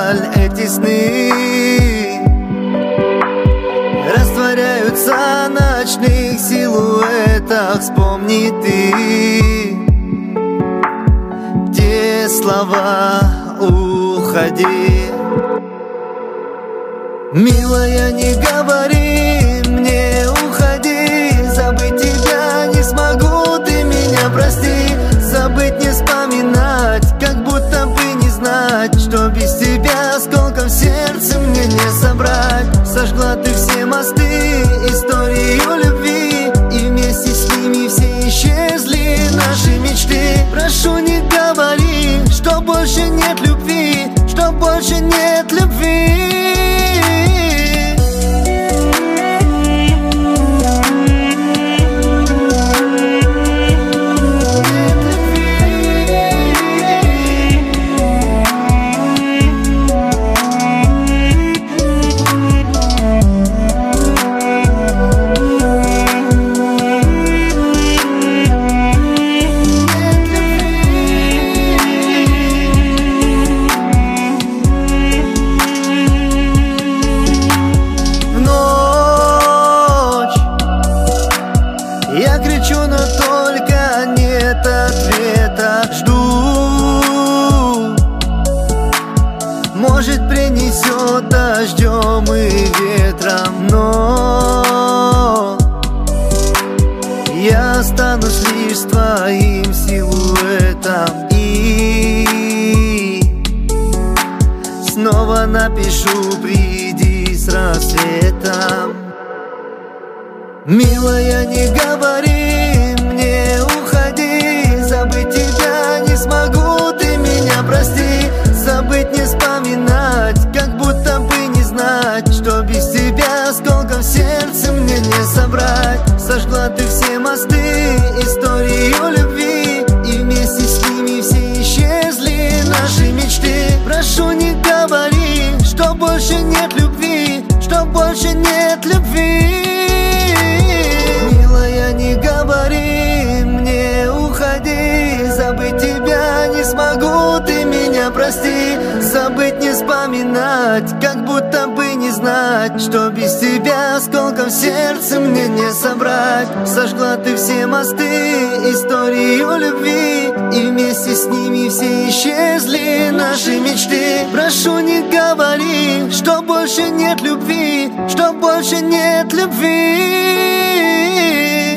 вдаль эти сны растворяются в ночных силуэтах. Вспомни ты те слова «Уходи». Милая, не говори мне «Уходи», забыть тебя не смогу, ты меня прости. Забыть, не вспоминать, как будто бы не знать, что без тебя осколком сердце мне не собрать. Сожгла ты все мосты, историю любви, и вместе с ними все исчезли наши мечты. Прошу, не говори, что больше нет любви, что больше нет любви. Я кричу, но только нет ответа. Жду, может, принесет дождем и ветром, но я останусь лишь с твоим силуэтом. И снова напишу: приди с рассветом. Милая, не говори мне «Уходи», забыть тебя не смогу, ты меня прости. Забыть, не вспоминать, как будто бы не знать, что без тебя осколком сердце мне не собрать. Сожгла ты все мосты, историю любви, и вместе с ними все исчезли наши мечты. Прошу, не говори, что больше нет любви, что больше нет любви. Милая, не говори мне «Уходи», забыть тебя не смогу, ты меня прости. Забыть, не вспоминать, как будто бы не знать, что без тебя осколком сердце мне не собрать. Сожгла ты все мосты, историю любви, и вместе с ними все исчезли наши мечты. Прошу, не говори, что больше нет любви, что больше нет любви.